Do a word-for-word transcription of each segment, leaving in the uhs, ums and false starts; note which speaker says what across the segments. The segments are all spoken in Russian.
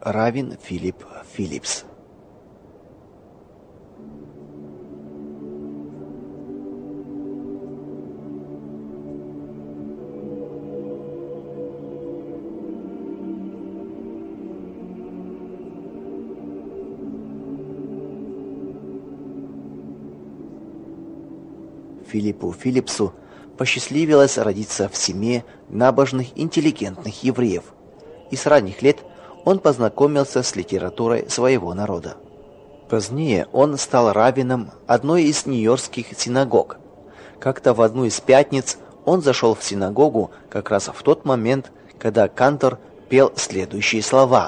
Speaker 1: Раввин Филипп Филлипс. Филиппу Филлипсу посчастливилось родиться в семье набожных, интеллигентных евреев, и с ранних лет он познакомился с литературой своего народа. Позднее он стал раввином одной из нью-йоркских синагог. Как-то в одну из пятниц он зашел в синагогу как раз в тот момент, когда кантор пел следующие слова: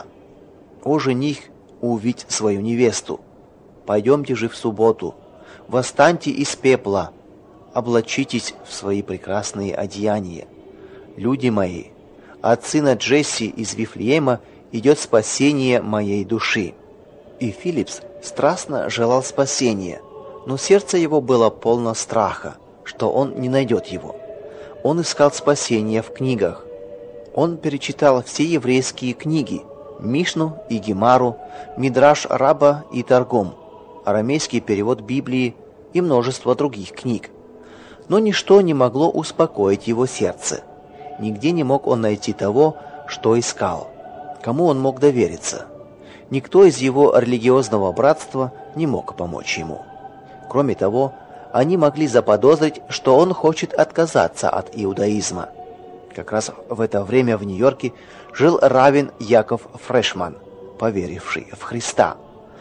Speaker 1: «О жених, увидь свою невесту! Пойдемте же в субботу, восстаньте из пепла, облачитесь в свои прекрасные одеяния. Люди мои, от сына Джесси из Вифлеема идет спасение моей души». И Филлипс страстно желал спасения, но сердце его было полно страха, что он не найдет его. Он искал спасения в книгах. Он перечитал все еврейские книги: Мишну и Гемару, Мидраш Раба и Таргум, арамейский перевод Библии и множество других книг. Но ничто не могло успокоить его сердце. Нигде не мог он найти того, что искал. Кому он мог довериться? Никто из его религиозного братства не мог помочь ему. Кроме того, они могли заподозрить, что он хочет отказаться от иудаизма. Как раз в это время в Нью-Йорке жил раввин Яков Фрешман, поверивший в Христа.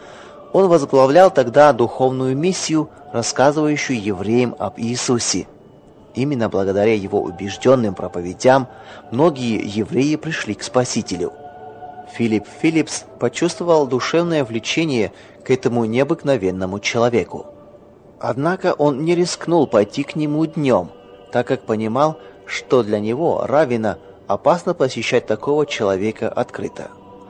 Speaker 1: Он возглавлял тогда духовную миссию, рассказывающую евреям об Иисусе. Именно благодаря его убежденным проповедям многие евреи пришли к Спасителю. Филипп Филлипс почувствовал душевное влечение к этому необыкновенному человеку. Однако он не рискнул пойти к нему днем, так как понимал, что для него, раввина, опасно посещать такого человека открыто.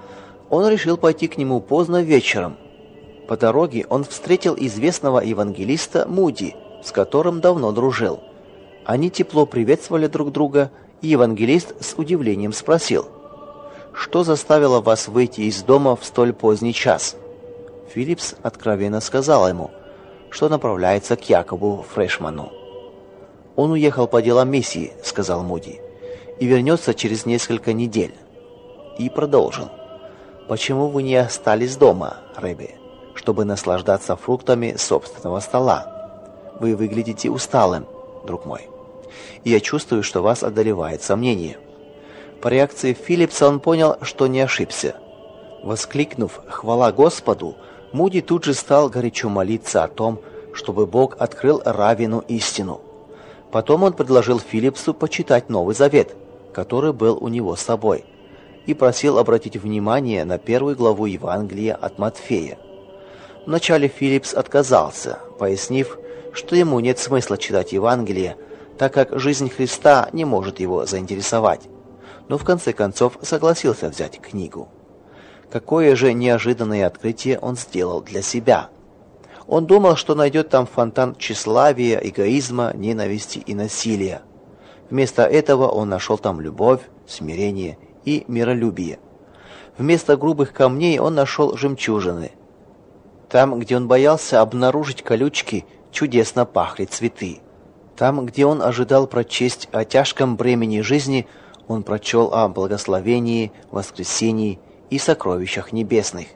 Speaker 1: Он решил пойти к нему поздно вечером. По дороге он встретил известного евангелиста Муди, с которым давно дружил. Они тепло приветствовали друг друга, и евангелист с удивлением спросил: «Что заставило вас выйти из дома в столь поздний час?» Филлипс откровенно сказал ему, что направляется к Якову Фрешману. «Он уехал по делам миссии», — сказал Муди, — «и вернется через несколько недель». И продолжил: «Почему вы не остались дома, Рэбби, чтобы наслаждаться фруктами собственного стола? Вы выглядите усталым, друг мой, и я чувствую, что вас одолевает сомнение». По реакции Филлипса он понял, что не ошибся. Воскликнув «Хвала Господу!», Муди тут же стал горячо молиться о том, чтобы Бог открыл раввину истину. Потом он предложил Филлипсу почитать Новый Завет, который был у него с собой, и просил обратить внимание на первую главу Евангелия от Матфея. Вначале Филлипс отказался, пояснив, что ему нет смысла читать Евангелие, так как жизнь Христа не может его заинтересовать, но в конце концов согласился взять книгу. Какое же неожиданное открытие он сделал для себя! Он думал, что найдет там фонтан тщеславия, эгоизма, ненависти и насилия. Вместо этого он нашел там любовь, смирение и миролюбие. Вместо грубых камней он нашел жемчужины. Там, где он боялся обнаружить колючки, чудесно пахли цветы. Там, где он ожидал прочесть о тяжком бремени жизни, он прочел о благословении, воскресении и сокровищах небесных.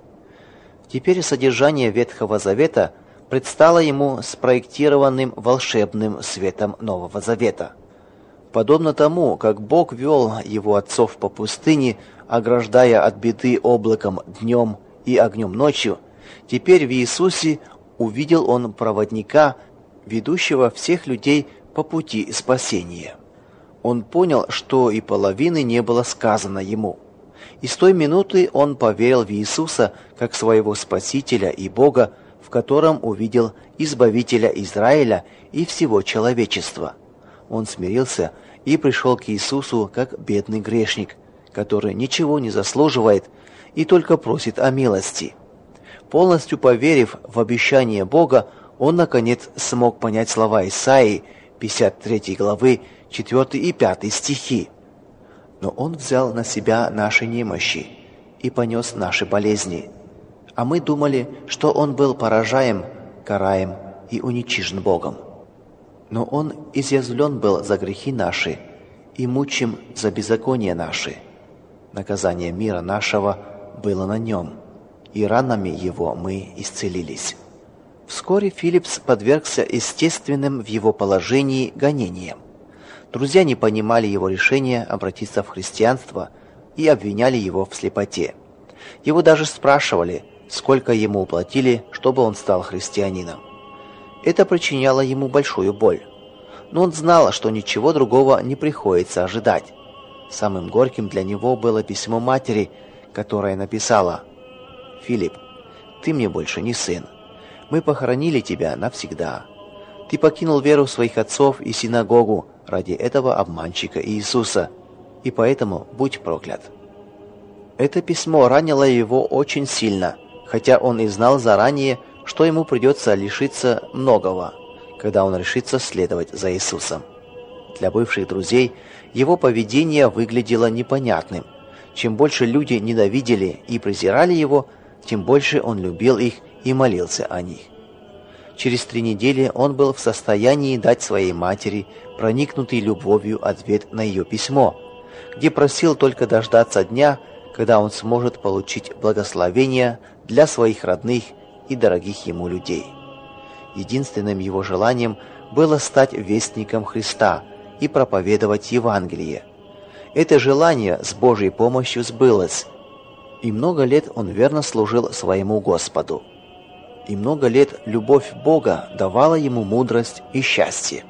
Speaker 1: Теперь содержание Ветхого Завета предстало ему спроектированным волшебным светом Нового Завета. Подобно тому, как Бог вел его отцов по пустыне, ограждая от беды облаком днем и огнем ночью, теперь в Иисусе увидел он проводника, ведущего всех людей по пути спасения. Он понял, что и половины не было сказано ему. И с той минуты он поверил в Иисуса как своего Спасителя и Бога, в котором увидел Избавителя Израиля и всего человечества. Он смирился и пришел к Иисусу как бедный грешник, который ничего не заслуживает и только просит о милости. Полностью поверив в обещание Бога, он, наконец, смог понять слова Исаии, пятьдесят третьей главы, четвёртый и пятый стихи. «Но Он взял на себя наши немощи, и понес наши болезни. А мы думали, что Он был поражаем, караем и уничижен Богом. Но Он изъязвлен был за грехи наши и мучим за беззакония наши. Наказание мира нашего было на Нем, и ранами Его мы исцелились». Вскоре Филлипс подвергся естественным в его положении гонениям. Друзья не понимали его решения обратиться в христианство и обвиняли его в слепоте. Его даже спрашивали, сколько ему уплатили, чтобы он стал христианином. Это причиняло ему большую боль. Но он знал, что ничего другого не приходится ожидать. Самым горьким для него было письмо матери, которое написала: «Филипп, ты мне больше не сын. Мы похоронили тебя навсегда. Ты покинул веру своих отцов и синагогу ради этого обманщика Иисуса, и поэтому будь проклят». Это письмо ранило его очень сильно, хотя он и знал заранее, что ему придется лишиться многого, когда он решится следовать за Иисусом. Для бывших друзей его поведение выглядело непонятным. Чем больше люди ненавидели и презирали его, тем больше он любил их и молился о них. Через три недели он был в состоянии дать своей матери проникнутый любовью ответ на ее письмо, где просил только дождаться дня, когда он сможет получить благословение для своих родных и дорогих ему людей. Единственным его желанием было стать вестником Христа и проповедовать Евангелие. Это желание с Божьей помощью сбылось, и много лет он верно служил своему Господу. И много лет любовь Бога давала ему мудрость и счастье.